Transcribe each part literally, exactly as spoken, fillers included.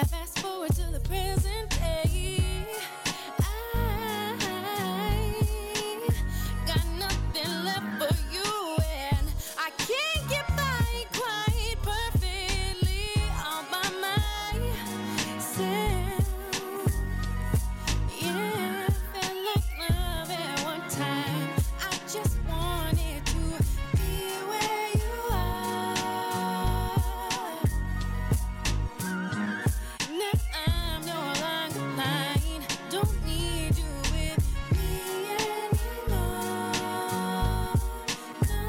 Now fast forward to the present day. I got nothing left for you, and I can't get by quite perfectly all by myself. Yeah, felt like love at one time. I just wanted to be where you are. Now I'm no longer mine. Don't need you with me anymore. No.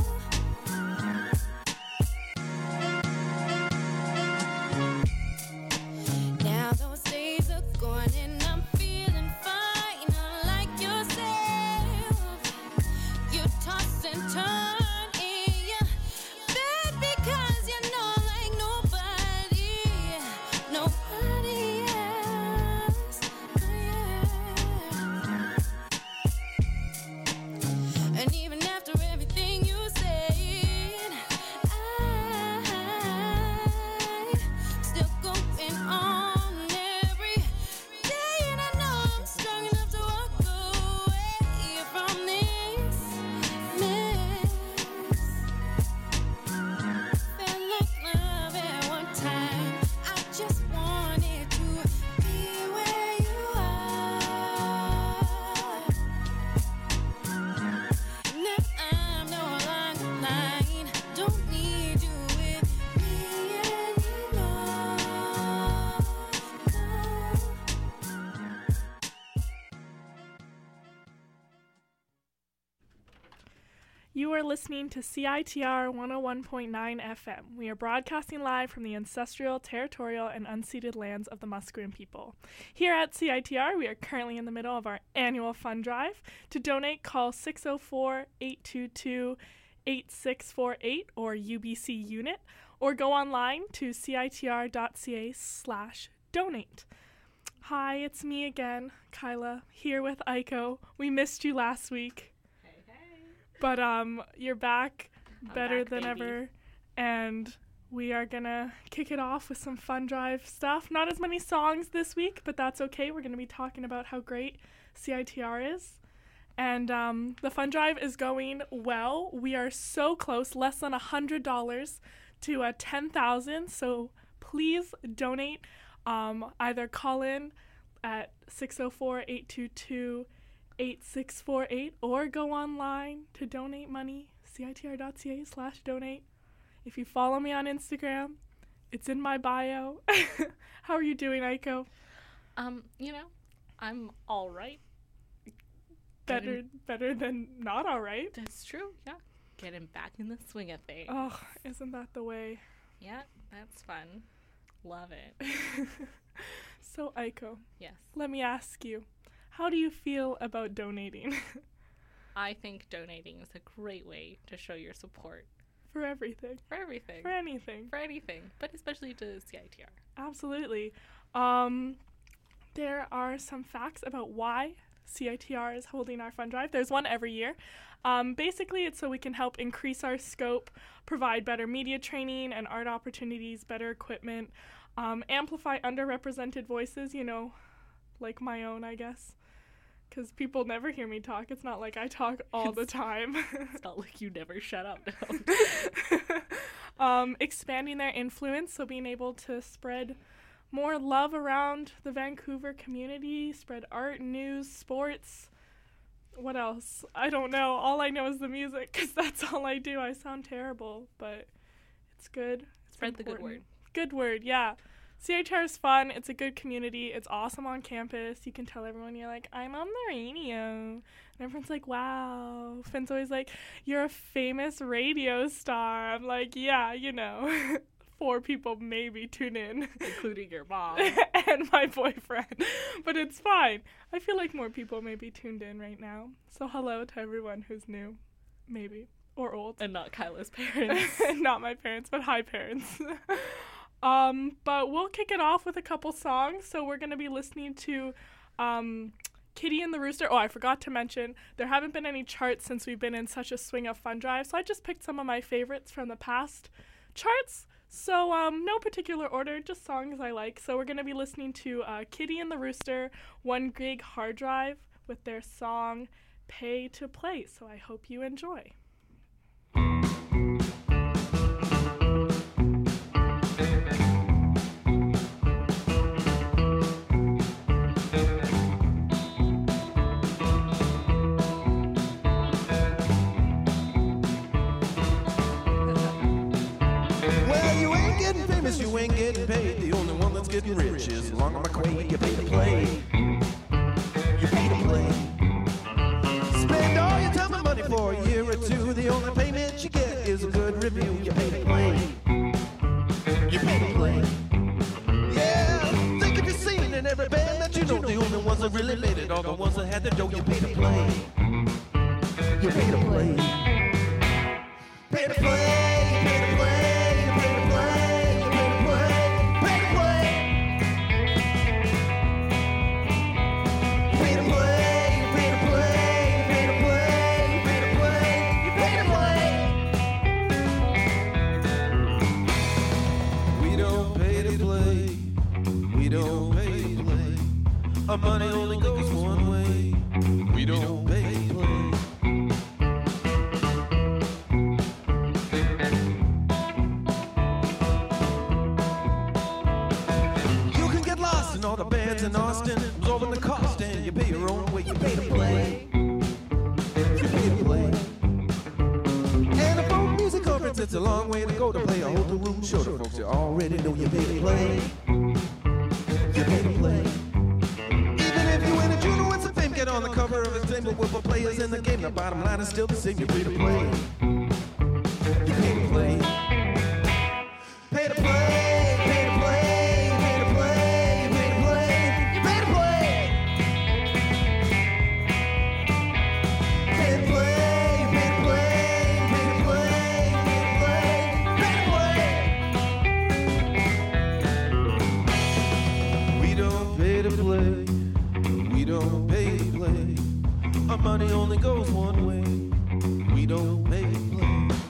Now those days are gone and I'm feeling fine, unlike yourself. You toss and turn in your bed because you're not like nobody, nobody else. Oh, yeah. And even after everything you said, I still going on every day, and I know I'm strong enough to walk away from this mess. Felt like love at one time. I just wanted to be where you are. Now I'm no longer mine. Don't need you with me anymore. You are listening to C I T R one oh one point nine F M. We are broadcasting live from the ancestral, territorial, and unceded lands of the Musqueam people. Here at C I T R, we are currently in the middle of our annual fund drive. To donate, call six oh four, eight two two, eight six four eight or U B C unit, or go online to citr.ca slash donate. Hi, it's me again, Kyla, here with Aiko. We missed you last week. But um, you're back better back, than baby. ever, and we are gonna kick it off with some fun drive stuff. Not as many songs this week, but that's okay. We're gonna be talking about how great C I T R is, and um, the fun drive is going well. We are so close, less than a hundred dollars to a ten thousand. So please donate. Um, either call in at six oh four, eight two two, eight six four eight or go online to donate money, citr.ca slash donate. If you follow me on Instagram, it's in my bio. How are you doing, Aiko? Um, you know, I'm all right. Better Getting- better than not all right. That's true, yeah. Getting back in the swing of things. Oh, isn't that the way? Yeah, that's fun. Love it. So, Aiko, Yes. let me ask you, how do you feel about donating? I think donating is a great way to show your support For everything. for everything. For anything. For anything, but especially to C I T R. Absolutely. Um, there are some facts about why C I T R is holding our fund drive. There's one every year. Um, basically, it's so we can help increase our scope, provide better media training and art opportunities, better equipment, um, amplify underrepresented voices, you know, like my own, I guess. Because people never hear me talk. It's not like I talk all the time. It's not like you never shut up. No. um, expanding their influence, so being able to spread more love around the Vancouver community, spread art, news, sports. What else? I don't know. All I know is the music, because that's all I do. I sound terrible, but it's good. It's Spread the good important. word. Good word, yeah. C H R is fun. It's a good community. It's awesome on campus. You can tell everyone you're like, I'm on the radio. And everyone's like, wow. Finn's always like, you're a famous radio star. I'm like, yeah, you know. Four people maybe tune in. Including your mom. And my boyfriend. But it's fine. I feel like more people may be tuned in right now. So hello to everyone who's new. Maybe. Or old. And not Kyla's parents. Not my parents, but hi parents. Um, but we'll kick it off with a couple songs. So we're going to be listening to um, Kitty and the Rooster. Oh, I forgot to mention, there haven't been any charts since we've been in such a swing of fun drive. So I just picked some of my favorites from the past charts. So, um, no particular order, just songs I like. So we're going to be listening to uh, Kitty and the Rooster, One Gig Hard Drive, with their song Pay to Play. So I hope you enjoy. You ain't getting paid. The only one that's getting rich is Long McQuaid. You pay to play. You pay to play. Spend all your time and money for a year or two. The only payment you get is a good review. You pay to play. You pay to play. Yeah, think if you've seen in every band that you know, the only ones that really made it are the ones that had the dough. You pay to play. You pay to play. Pay to play. Our money only goes one way. We don't pay to play. You can get lost in all the bands in Austin, absorbing the cost, and you pay your own way. You pay to play. You pay to play. And a folk music conference, it's a long way to go to play a hotel room show to folks you already know. You pay to play. You pay to play. Get on the cover of his table with the players in the game. The bottom line is still the same. You pay to play. You pay to play. Pay to play. Pay to play. Pay to play. Pay to play. You pay to play. Pay to play. Pay to play. Pay to play. Pay to play. We don't pay to play. We don't pay to play. Our money only goes one way. We don't pay to play.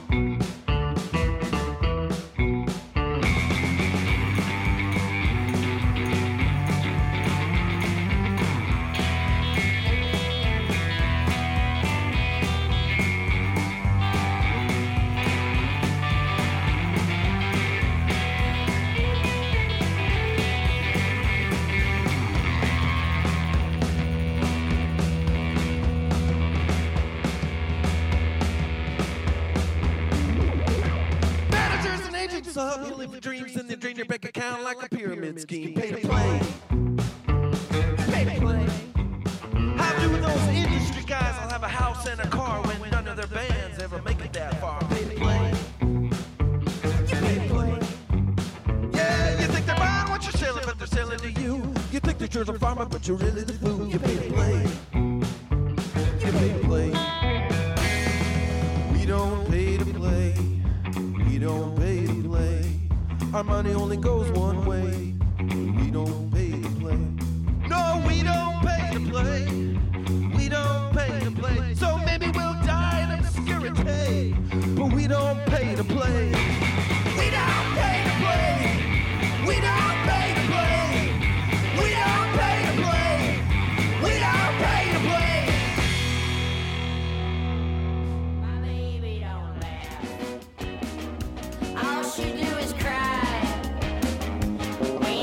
So help you live your dreams and they drain your bank account like a pyramid scheme. Pay to play. Pay to play. How do those industry guys will have a house and a car when none of their bands ever make it that far? Pay to play. You pay to play. Yeah, you think they're buying what you're selling, but they're selling to you. You think that you're the farmer, but you're really the fool. You pay to play. You pay to play. We don't pay to play. We don't pay to play. Our money only goes one way. We don't pay to play. No, we don't pay to play. We don't pay to play. So maybe we'll die in obscurity, but we don't pay to play. We don't pay to play. We don't pay to play. We don't pay to play. We don't pay to play. My baby don't laugh. All she do is cry. When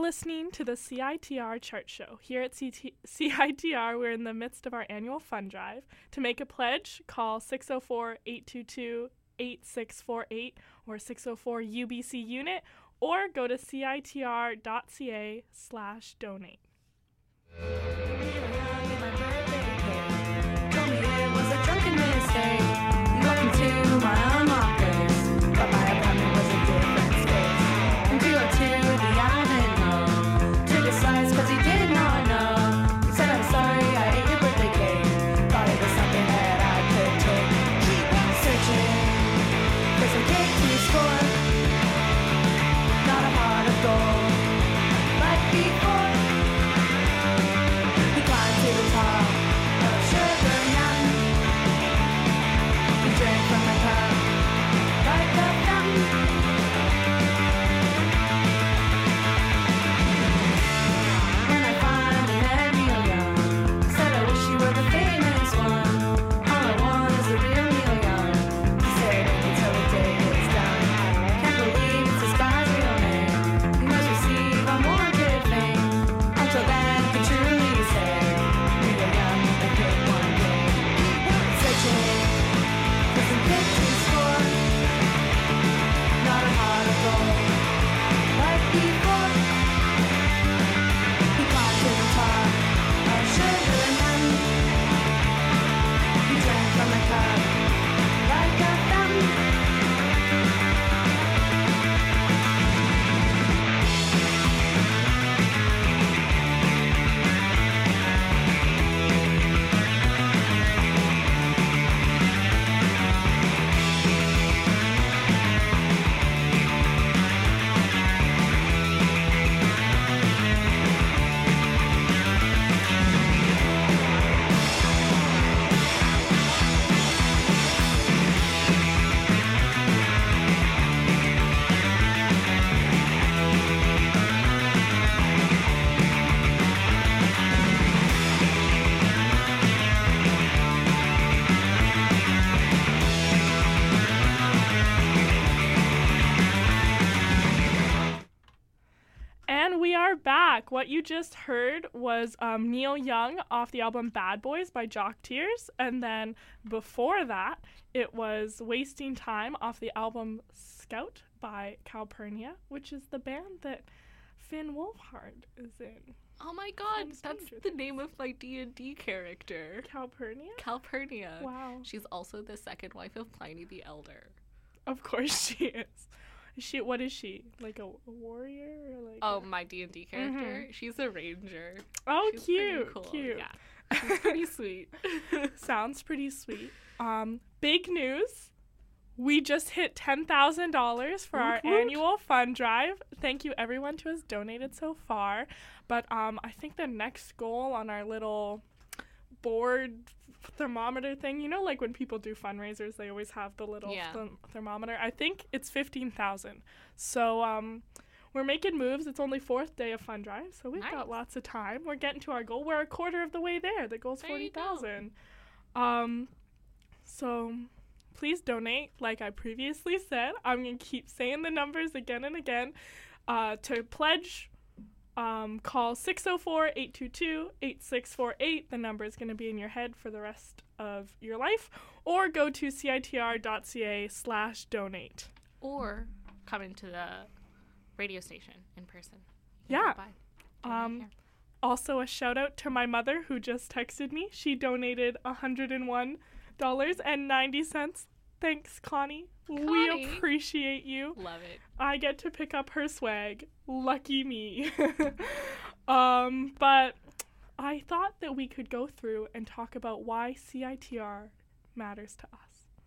listening to the C I T R Chart Show. Here at C T- C I T R, we're in the midst of our annual fund drive. To make a pledge, call six oh four, eight two two, eight six four eight or six oh four U B C unit, or go to citr.ca slash donate. Told me it was a drunken mistake. Welcome to my unlocked place. But my apartment was a different space. And we went to the Ivanhoe. Took a slice cause he did not know. He said, I'm sorry, I ate your birthday cake. Thought it was something that I could take. Keep on searching for some cake to score. Not a heart of gold. Like before. He climbed to the top of Sugar Mountain. He drank from a cup like a fountain. When I finally met Neil Young, said I wish you were the famous one. All I want is a real Neil Young. He said until the day is done. Can't believe it's this guy's real name. He must receive unwarranted fame. Until then, he can truly say Neil Young will pick one day. Searching for some pictures for not a heart of gold like before. He climbed to the top of Sugar Mountain. He drank from a cup like a fountain. And we are back. What you just heard was um, Neil Young off the album Bad Boys by Jock Tears. And then before that, it was Wasting Time off the album Scout by Calpurnia, which is the band that Finn Wolfhard is in. Oh my god, From that's Stranger the Things. name of my D and D character. Calpurnia? Calpurnia. Wow. She's also the second wife of Pliny the Elder. Of course she is. Is she, what is she? Like a, a warrior? Or like Oh, a- my D and D character? She's a ranger. oh She's pretty cute, cool. cute. Yeah. She's pretty sweet. Sounds pretty sweet. Um, big news. We just hit ten thousand dollars for our Woot woot. annual fund drive. Thank you everyone who has donated so far. But um, I think the next goal on our little board thermometer thing, you know, like when people do fundraisers, they always have the little Yeah. th- thermometer. I think it's fifteen thousand. So um, we're making moves. It's only fourth day of fund drive, so we've Nice. got lots of time. We're getting to our goal. We're a quarter of the way there. The goal's There forty you go. thousand. Um, so please donate. Like I previously said, I'm going to keep saying the numbers again and again. Uh, to pledge, um, call six oh four, eight two two, eight six four eight. The number is going to be in your head for the rest of your life. Or go to citr.ca slash donate. Or come into the radio station in person. Yeah. Go by. Donate Um, here. Also, a shout out to my mother who just texted me. She donated one hundred one dollars and ninety cents. Thanks, Connie. Connie. We appreciate you. Love it. I get to pick up her swag. Lucky me. um, but I thought that we could go through and talk about why C I T R matters to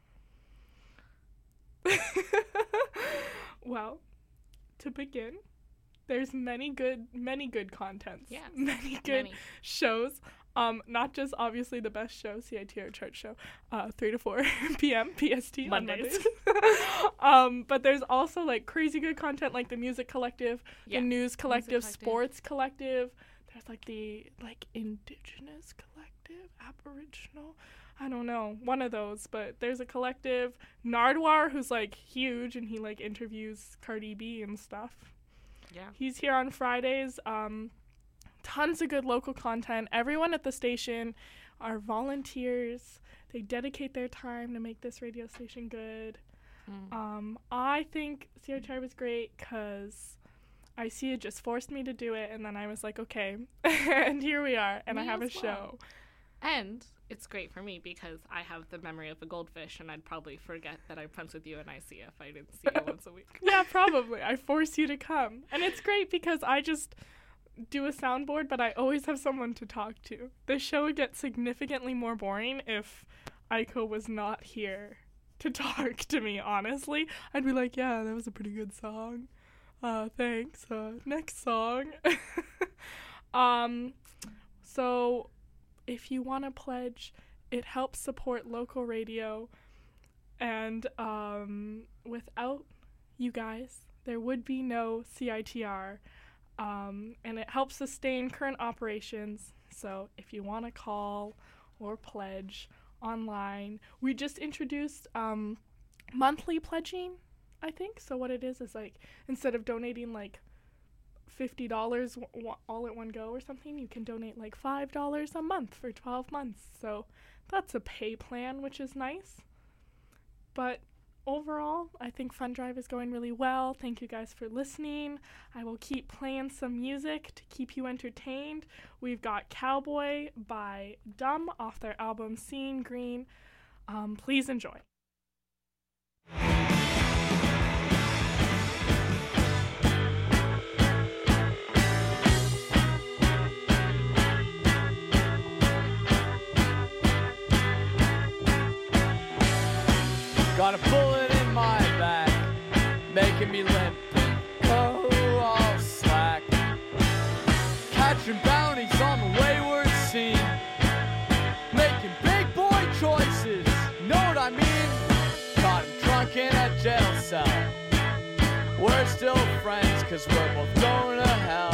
us. Well, to begin, there's many good many good contents. Yes, Many good many. shows. Um, not just obviously the best show, C I T R Chart Show, uh, three to four p.m. P S T on Mondays. Mondays. um, but there's also like crazy good content like the Music Collective, Yeah, the News Collective, Collective. Sports Collective. There's like the like Indigenous Collective, Aboriginal. I don't know, one of those. But there's a collective, Nardwar, who's like huge and he like interviews Cardi B and stuff. Yeah. He's here on Fridays. Um, tons of good local content. Everyone at the station are volunteers. They dedicate their time to make this radio station good. Mm. Um, I think C I T R was great because I C A just forced me to do it, and then I was like, okay, and here we are, and Me I have a as well. show. And it's great for me because I have the memory of a goldfish, and I'd probably forget that I'm friends with you and I C if I didn't see you once a week. Yeah, probably. I force you to come. And it's great because I just do a soundboard, but I always have someone to talk to. The show would get significantly more boring if Aiko was not here to talk to me, honestly. I'd be like, yeah, that was a pretty good song. Uh, thanks. Uh, next song. um, so if you want to pledge, it helps support local radio. And um, without you guys, there would be no C I T R. Um, and it helps sustain current operations. So if you want to call or pledge online, we just introduced um, monthly pledging, I think. So what it is is like instead of donating like fifty dollars w- w- all at one go or something, you can donate like five dollars a month for twelve months. So that's a pay plan, which is nice. But overall, I think Fun Drive is going really well. Thank you guys for listening. I will keep playing some music to keep you entertained. We've got Cowboy by Dumb off their album Seeing Green. Um, please enjoy. Got a bullet in my back, making me limp and go all slack. Catching bounties on the wayward scene, making big boy choices, know what I mean? Caught him drunk in a jail cell. We're still friends cause we're both going to hell.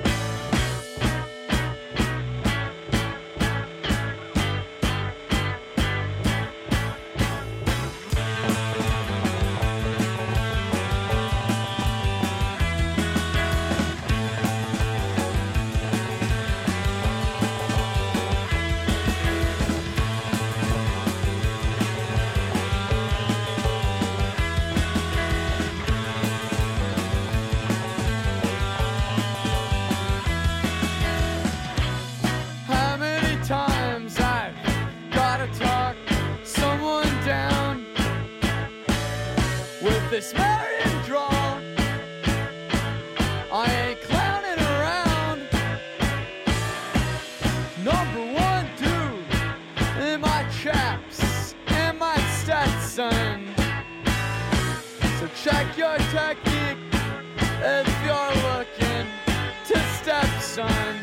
How many times I've gotta talk someone down with this Marion draw? I ain't clowning around. Number one dude in my chaps and my Stetson. So check your technique if you're looking to step, son.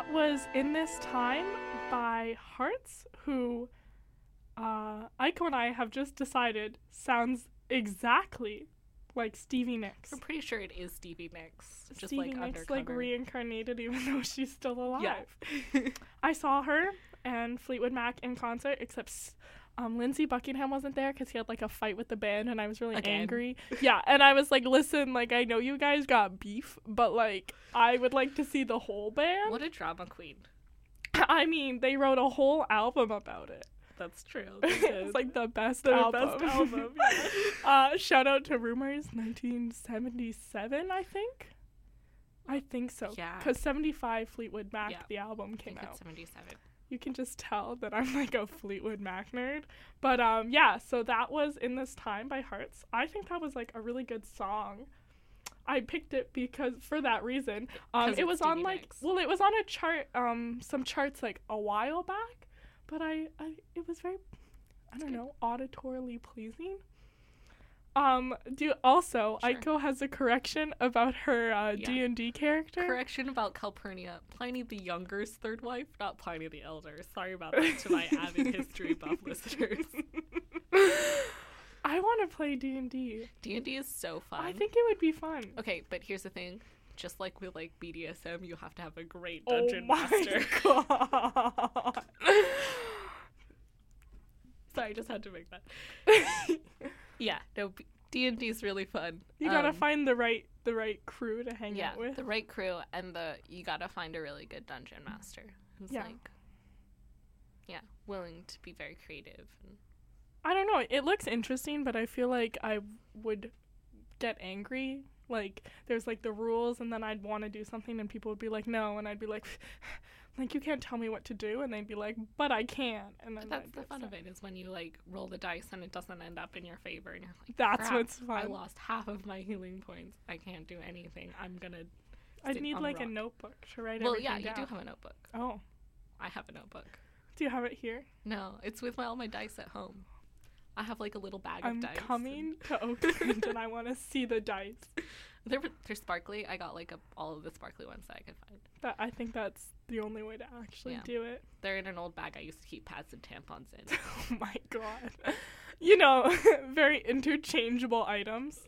that was In This Time by Hearts, who uh, Aiko and I have just decided sounds exactly like Stevie Nicks. I'm pretty sure it is Stevie Nicks. Just Stevie like Nicks undercover. like reincarnated even though she's still alive. Yeah. I saw her and Fleetwood Mac in concert, except s- um, Lindsey Buckingham wasn't there because he had like a fight with the band and I was really Again. angry. Yeah, and I was like, listen, like I know you guys got beef, but like I would like to see the whole band. What a drama queen. I mean, they wrote a whole album about it. That's true. It's like the best Their album. best album, uh, shout out to Rumors, nineteen seventy-seven, I think. I think so. Yeah. Because seventy-five Fleetwood Mac, Yeah. the album I came think out. it's seventy-seven. You can just tell that I'm like a Fleetwood Mac nerd. But um, yeah, so that was In This Time by Hearts. I think that was like a really good song. I picked it because for that reason. Um, 'Cause it it's was on Stevie like Nicks. well, it was on a chart, um, some charts like a while back. But I, I it was very, I don't good. know, auditorily pleasing. Um, do also Sure. Aiko has a correction about her uh, Yeah. D and D character. Correction about Calpurnia. Pliny the Younger's third wife, not Pliny the Elder. Sorry about that to my avid history buff listeners. I want to play D and D. D and D is so fun. I think it would be fun. Okay, but here's the thing. Just like with like B D S M, you have to have a great Oh dungeon my master. god. Sorry, just had to make that. Yeah, no, D and D is really fun. You gotta Um, find the right the right crew to hang yeah, out with. the right crew, and the you gotta find a really good dungeon master who's Yeah. like, yeah, willing to be very creative. And I don't know. It looks interesting, but I feel like I would get angry. Like there's like the rules, and then I'd want to do something, and people would be like, "No," and I'd be like, "Like you can't tell me what to do," and they'd be like, "But I can." And then But that's I'd the get fun of upset. it is when you like roll the dice and it doesn't end up in your favor, and you're like, That's "Crap, what's I fun. lost half of my healing points. I can't do anything. I'm gonna." I'd sit need on like a rock." notebook to write Well, everything yeah, you down. do have a notebook. Oh, I have a notebook. do you have it here? No, it's with my, all my dice at home. I have like a little bag I'm of dice. coming to Oakland, and I want to see the dice. and- They're they're sparkly. I got like a, all of the sparkly ones that I could find. That I think that's the only way to actually Yeah. do it. They're in an old bag I used to keep pads and tampons in. Oh my god. You know, very interchangeable items.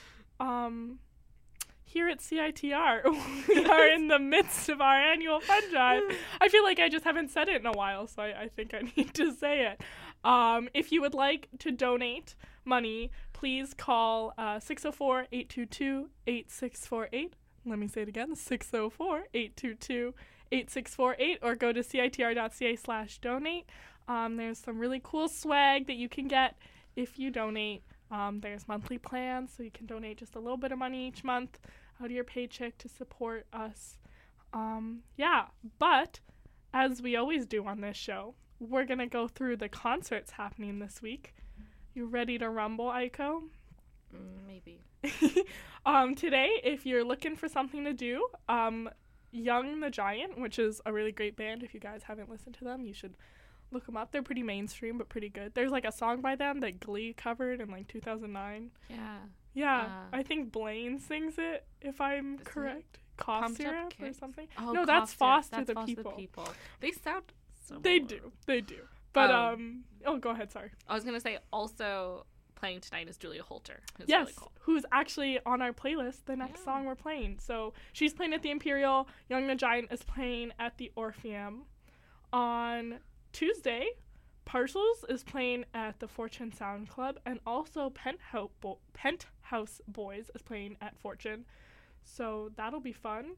Um here at C I T R, we are in the midst of our annual fund drive. I feel like I just haven't said it in a while, so I, I think I need to say it. Um, if you would like to donate money, please call uh, six oh four, eight two two, eight six four eight. Let me say it again, six oh four, eight two two, eight six four eight, or go to citr.ca slash donate. Um, there's some really cool swag that you can get if you donate. Um, there's monthly plans, so you can donate just a little bit of money each month out of your paycheck to support us. Um, yeah, but as we always do on this show, we're going to go through the concerts happening this week. You ready to rumble, Aiko? Mm, maybe. um, today, if you're looking for something to do, um, Young the Giant, which is a really great band. If you guys haven't listened to them, you should look them up. They're pretty mainstream, but pretty good. There's like a song by them that Glee covered in like two thousand nine. Yeah. Yeah, Uh, I think Blaine sings it, if I'm Is it correct. Cough Pumped Up Syrup or Kicks? something. Oh, No, that's Cough Syrup. Foster That's the Foster People. People. They sound similar. They do, they do. But, um, Um, oh, go ahead, sorry. I was gonna say also playing tonight is Julia Holter. Who's Yes, really cool. who's actually on our playlist, the next Yeah. song we're playing. So she's playing at the Imperial. Young the Giant is playing at the Orpheum. On Tuesday, Parcels is playing at the Fortune Sound Club, and also Penthouse, Bo- Penthouse Boys is playing at Fortune. So that'll be fun.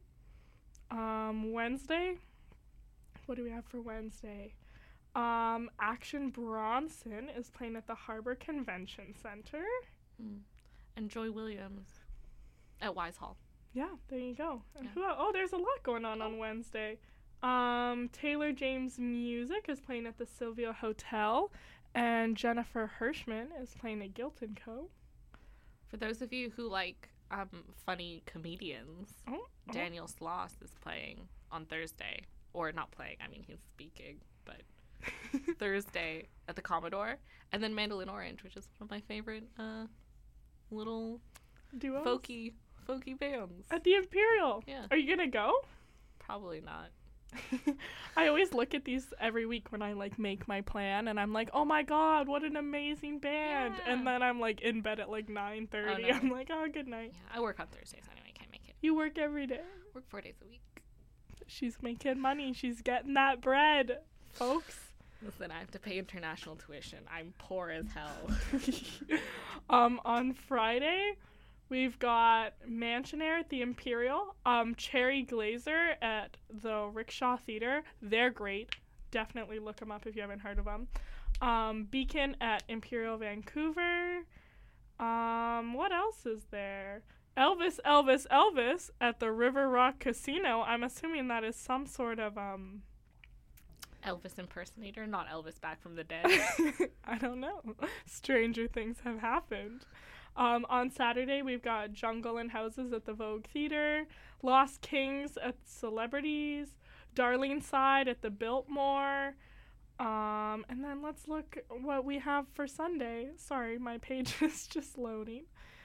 Um, Wednesday, what do we have for Wednesday? Um, Action Bronson is playing at the Harbor Convention Center. Mm. And Joy Williams at Wise Hall. Yeah, there you go. And Yeah. who el- oh, there's a lot going on on Wednesday. Um, Taylor James Music is playing at the Sylvia Hotel, and Jennifer Hirschman is playing at Guilt and Co. For those of you who like um, funny comedians, Oh, oh. Daniel Sloss is playing on Thursday. Or not playing, I mean, he's speaking, but Thursday at the Commodore. And then Mandolin Orange, which is one of my favorite uh, little Duos? folky, folky bands. At the Imperial. Yeah. Are you gonna go? Probably not. I always look at these every week when I like make my plan, and I'm like, oh my god, what an amazing band. Yeah. And then I'm like in bed at like nine thirty. Oh, no. I'm like, oh, good night. Yeah, I work on Thursdays anyway. Can't make it. You work every day. Work four days a week. She's making money. She's getting that bread, folks. Listen, I have to pay international tuition. I'm poor as hell. um, on Friday, we've got Mansionair at the Imperial, um, Cherry Glazer at the Rickshaw Theater. They're great. Definitely look them up if you haven't heard of them. Um, Beacon at Imperial Vancouver. Um, what else is there? Elvis, Elvis, Elvis at the River Rock Casino. I'm assuming that is some sort of, um... Elvis impersonator, not Elvis back from the dead. I don't know. Stranger things have happened. Um, on Saturday, we've got Jungle and Houses at the Vogue Theater, Lost Kings at Celebrities, Darlene Side at the Biltmore. Um, and then let's look what we have for Sunday. Sorry, my page is just loading.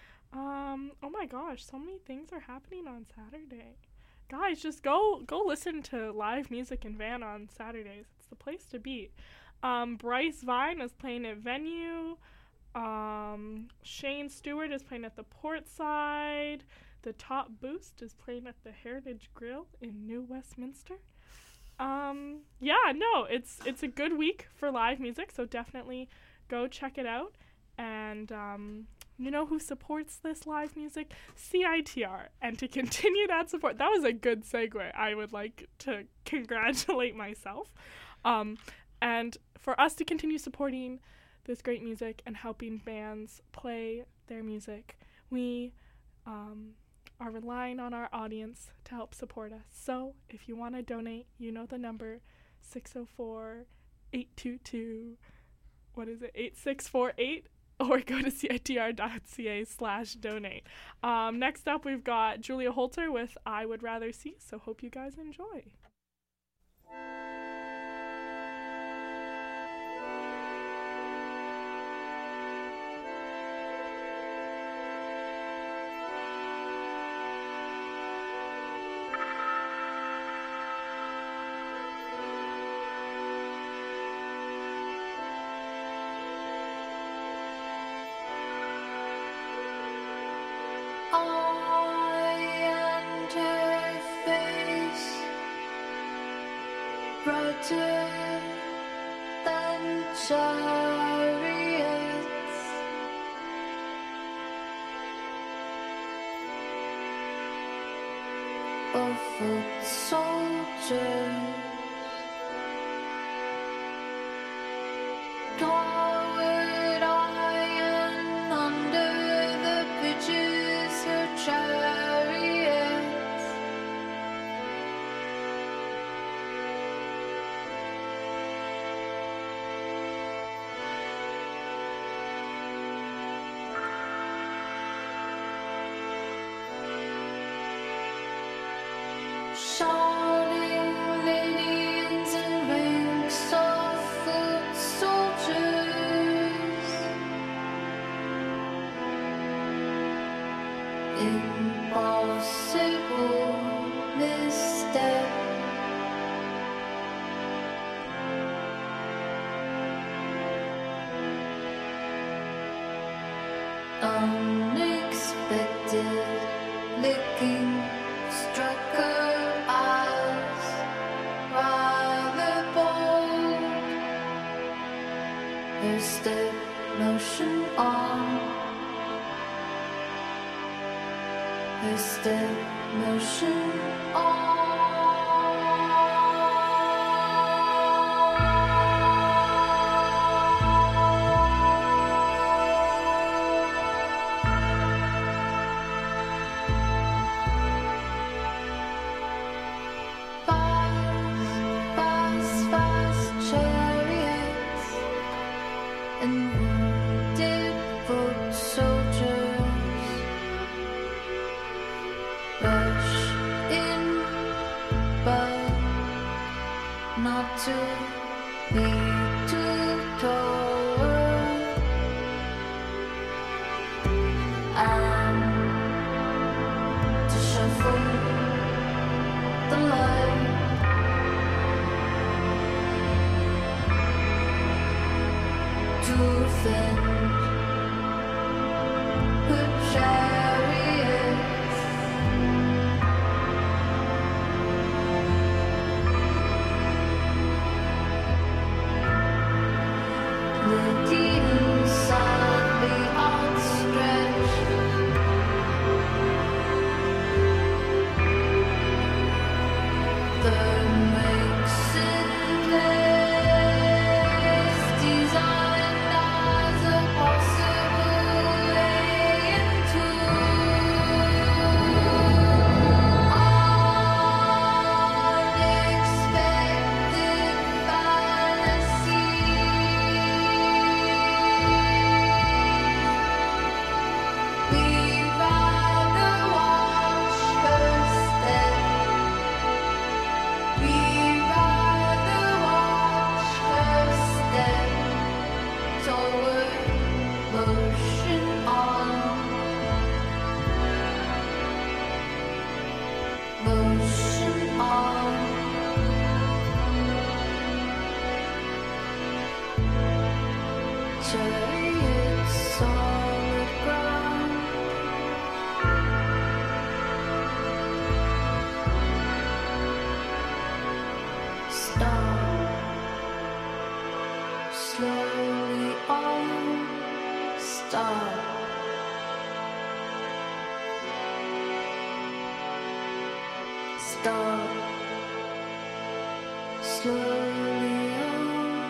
Um, oh my gosh, so many things are happening on Saturday. Guys, just go go listen to live music in Van on Saturdays. It's the place to be. Um, Bryce Vine is playing at Venue. Um, Shane Stewart is playing at the Portside. The Top Boost is playing at the Heritage Grill in New Westminster. Um, yeah, no, it's it's a good week for live music, so definitely go check it out. And um, you know who supports this live music? C I T R. And to continue that support, that was a good segue. I would like to congratulate myself. Um, and for us to continue supporting this great music and helping bands play their music, we um, are relying on our audience to help support us. So if you want to donate, you know the number, six oh four, eight two two, what is it, eight six four eight? Or go to citr.ca slash donate. Um, next up, we've got Julia Holter with I Would Rather See, so hope you guys enjoy. Brighter than chariots, or foot soldiers, toward iron under the bridges of chariots. Shouting ladies and ranks of foot soldiers, impossible misstep. Unexpected licking struck her eyes, rather bold. Her step motion on, her step motion on. Fast, fast chariots and wounded foot soldiers rush in, but not to be too toward. And to shuffle the light defend her chariots. The demons suddenly outstretched. The makes in place designed as a possible way into unexpected fallacy. We'd rather watch her step. We'd rather watch her step toward motion on, motion on. Chariots solid ground. Stop, slowly on, stop. Stop, slowly on.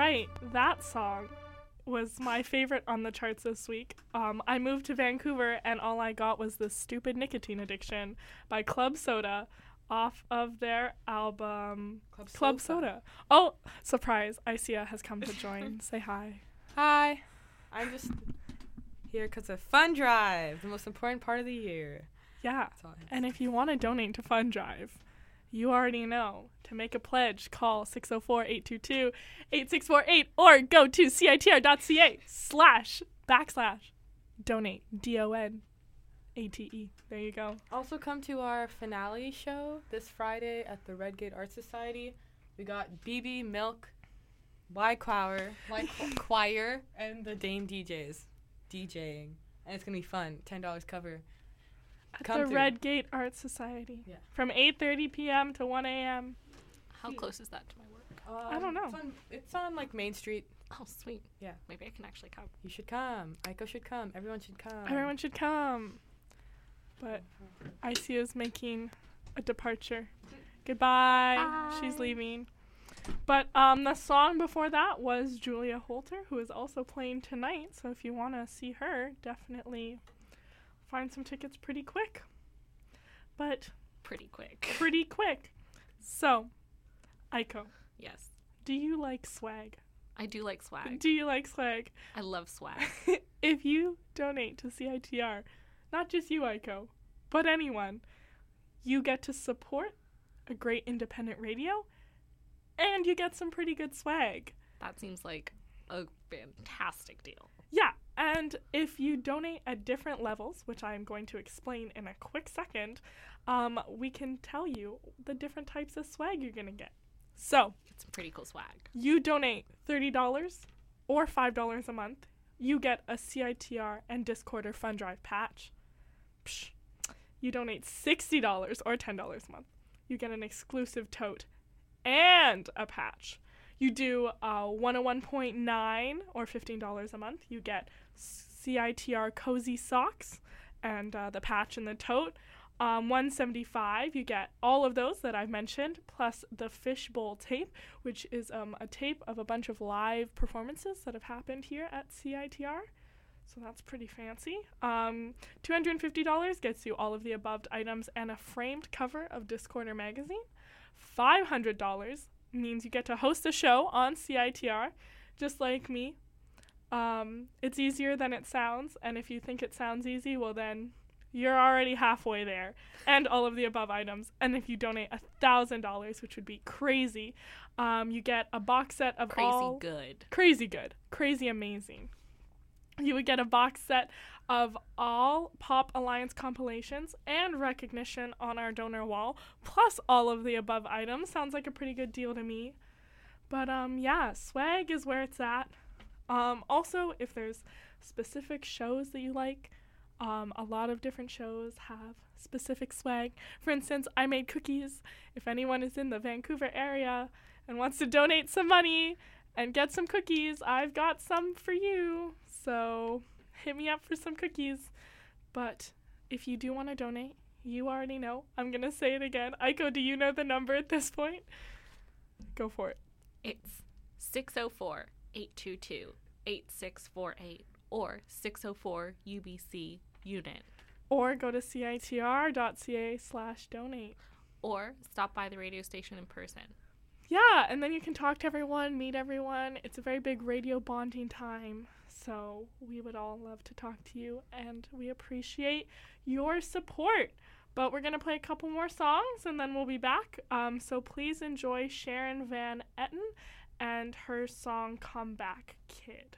right. That song was my favorite on the charts this week. Um, I moved to Vancouver and all I got was this Stupid Nicotine Addiction by Club Soda off of their album Club Club Soda. Soda. Oh, surprise. Isia has come to join. Say hi. Hi. I'm just here because of Fun Drive, the most important part of the year. Yeah. That's all I have And to if you want to donate to Fund Drive, you already know. To make a pledge, call six oh four, eight two two, eight six four eight or go to citr.ca slash backslash donate. D O N A T E. There you go. Also come to our finale show this Friday at the Redgate Art Society. We got B B, Milk, Y Choir, Y Qu- Choir, and the Dame D Js DJing. And it's going to be fun. ten dollars cover. At Come the through. Redgate Art Society. Yeah. From eight thirty p.m. to one a.m. How close is that to my work? Um, I don't know. It's on, it's on like Main Street. Oh, sweet. Yeah. Maybe I can actually come. You should come. Aiko should come. Everyone should come. Everyone should come. But Isia's making a departure. Goodbye. Bye. She's leaving. But um, the song before that was Julia Holter, who is also playing tonight. So if you want to see her, definitely find some tickets pretty quick. But Pretty quick. pretty quick. So, Aiko, Yes. do you like swag? I do like swag. Do you like swag? I love swag. If you donate to C I T R, not just you, Aiko, but anyone, you get to support a great independent radio, and you get some pretty good swag. That seems like a fantastic deal. Yeah, and if you donate at different levels, which I'm going to explain in a quick second, um, we can tell you the different types of swag you're going to get. So, It's some pretty cool swag. you donate thirty dollars or five dollars a month, you get a C I T R and Discorder Fund Drive patch. Psh. You donate sixty dollars or ten dollars a month, you get an exclusive tote and a patch. You do uh, one oh one point nine or fifteen dollars a month, you get C I T R cozy socks and uh, the patch and the tote. Um, one seventy-five, you get all of those that I've mentioned, plus the fishbowl tape, which is um, a tape of a bunch of live performances that have happened here at C I T R. So that's pretty fancy. Um, two hundred fifty dollars gets you all of the above items and a framed cover of Discorder magazine. five hundred dollars means you get to host a show on C I T R, just like me. Um, it's easier than it sounds, and if you think it sounds easy, well then you're already halfway there, and all of the above items. And if you donate one thousand dollars, which would be crazy, um, you get a box set of Crazy all... good. Crazy good. Crazy amazing. You would get a box set of all Pop Alliance compilations and recognition on our donor wall, plus all of the above items. Sounds like a pretty good deal to me. But um, yeah, swag is where it's at. Um, also, if there's specific shows that you like, um, a lot of different shows have specific swag. For instance, I made cookies. If anyone is in the Vancouver area and wants to donate some money and get some cookies, I've got some for you. So hit me up for some cookies. But if you do want to donate, you already know. I'm going to say it again. Aiko, do you know the number at this point? Go for it. It's six oh four, eight two two, eight six four eight or six oh four U B C unit. Or go to citr.ca slash donate. Or stop by the radio station in person. Yeah, and then you can talk to everyone, meet everyone. It's a very big radio bonding time. So we would all love to talk to you, and we appreciate your support. But we're going to play a couple more songs, and then we'll be back. Um, so please enjoy Sharon Van Etten and her song Come Back Kid.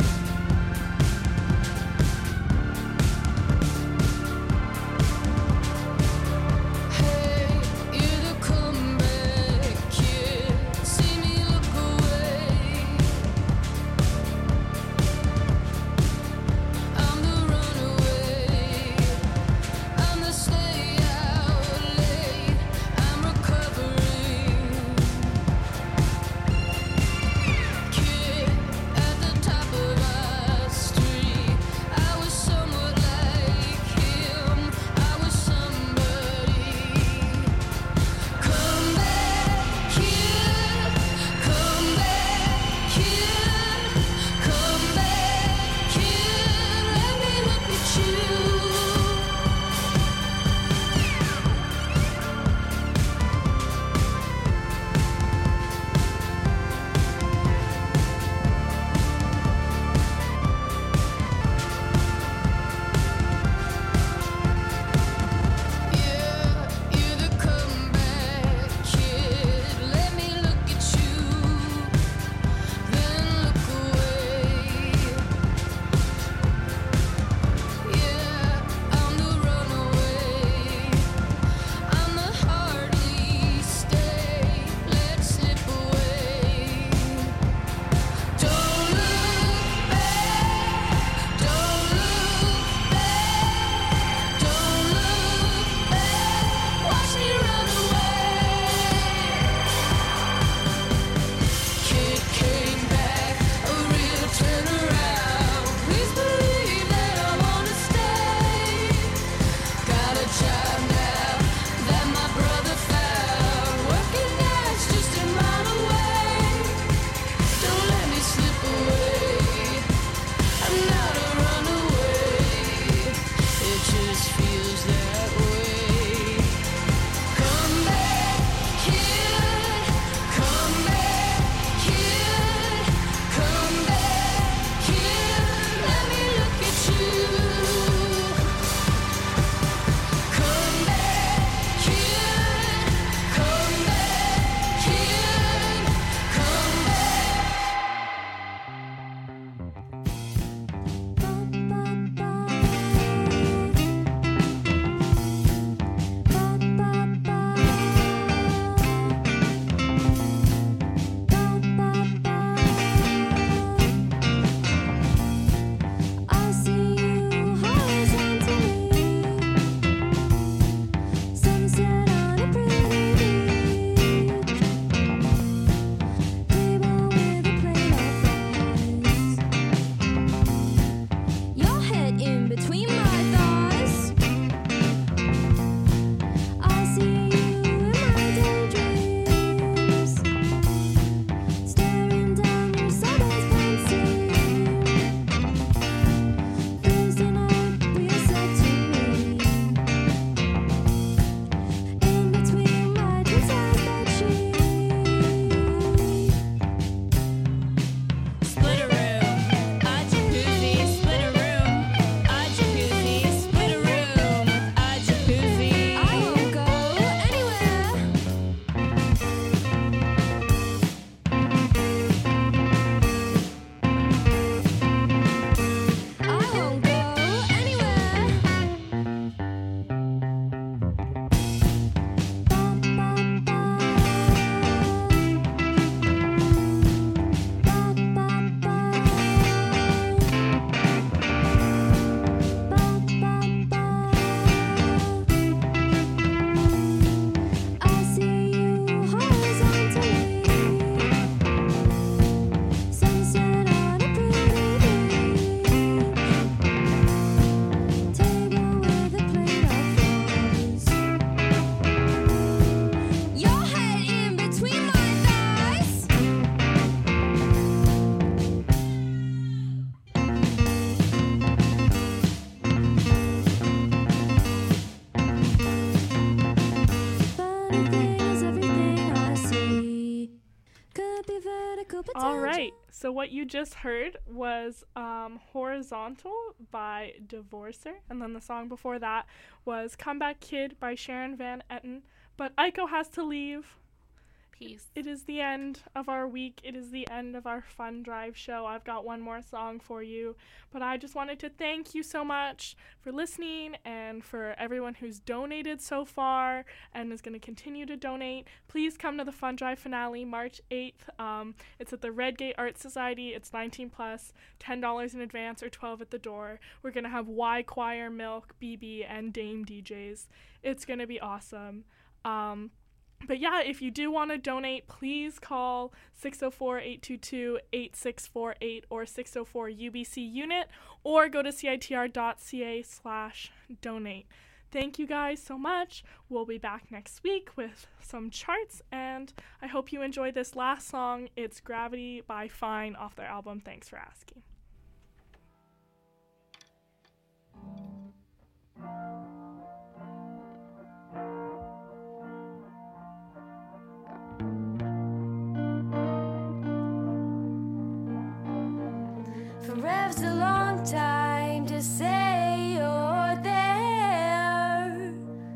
Come All right. So what you just heard was um, Horizontal by Divorcer. And then the song before that was Comeback Kid by Sharon Van Etten. But Aiko has to leave. Peace. It is the end of our week. It is the end of our Fun Drive show. I've got one more song for you, but I just wanted to thank you so much for listening and for everyone who's donated so far and is going to continue to donate. Please come to the Fun Drive finale March eighth. Um, it's at the Redgate Art Society. It's nineteen plus, ten dollars in advance or twelve at the door. We're going to have Y Choir, Milk, B B, and Dame D Js. It's going to be awesome. Um, But yeah, if you do want to donate, please call six oh four, eight two two, eight six four eight or six oh four U B C unit or go to citr.ca slash donate. Thank you guys so much. We'll be back next week with some charts, and I hope you enjoy this last song. It's Gravity by Fine off their album Thanks for Asking. Forev's a long time to say you're there.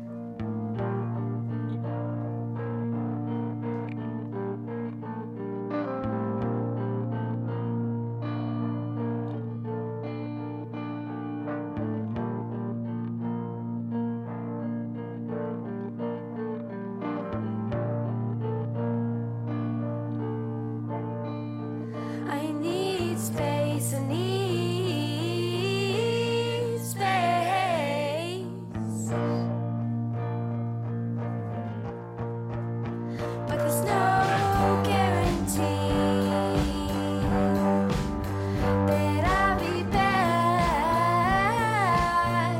I need space, I need space. But there's no guarantee that I'll be back.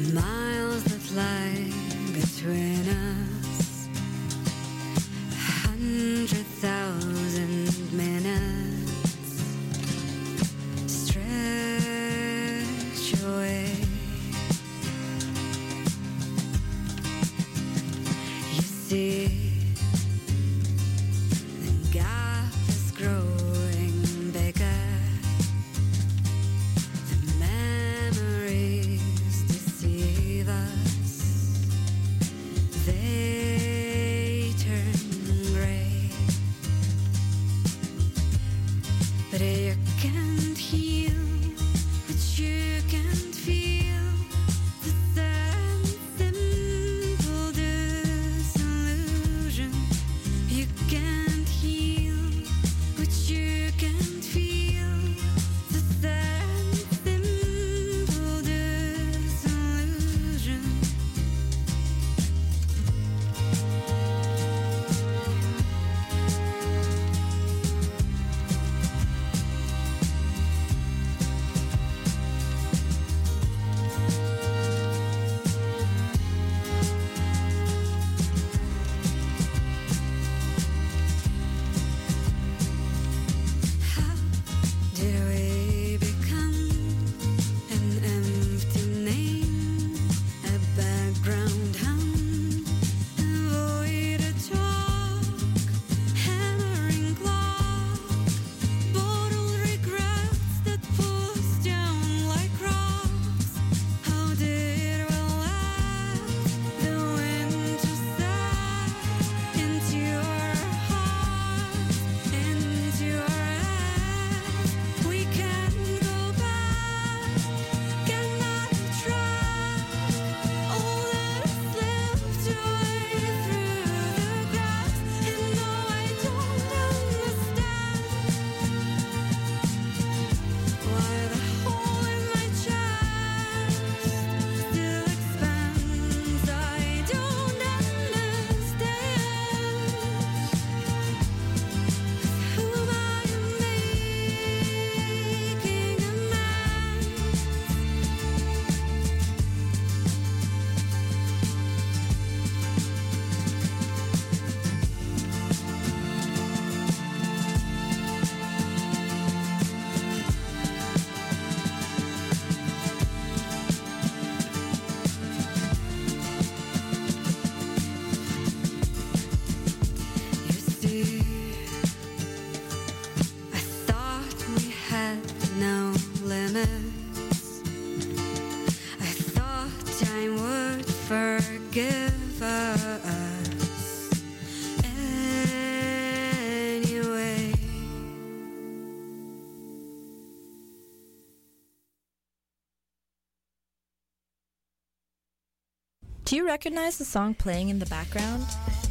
miles that lie between us, a hundred thousand minutes stretch away. You see, the gap is growing bigger. The memories deceive us. They turn gray. But you can't heal what you can't feel. The sad, simple disillusion. You can't heal what you can't feel. The sad, simple disillusion. How did we become an empty name, a background hum, a void of talk, hammering clock, bottled regrets that pull us down like rocks? How did we let the winter set into our hearts, into our heads? We can't go back, cannot track all that is slipped away through the cracks. And no, I don't understand why the hole in my chest still expands. I don't understand whom I am making amends. You see, I thought we had no limits. I thought time would forgive us anyway. Do you recognize the song playing in the background?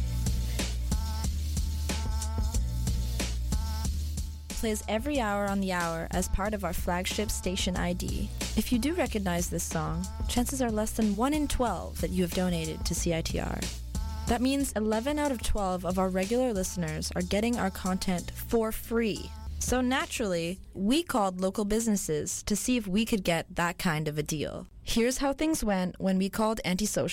Plays every hour on the hour as part of our flagship station I D. If you do recognize this song, chances are less than one in twelve that you have donated to C I T R. That means eleven out of twelve of our regular listeners are getting our content for free. So naturally, we called local businesses to see if we could get that kind of a deal. Here's how things went when we called Antisocial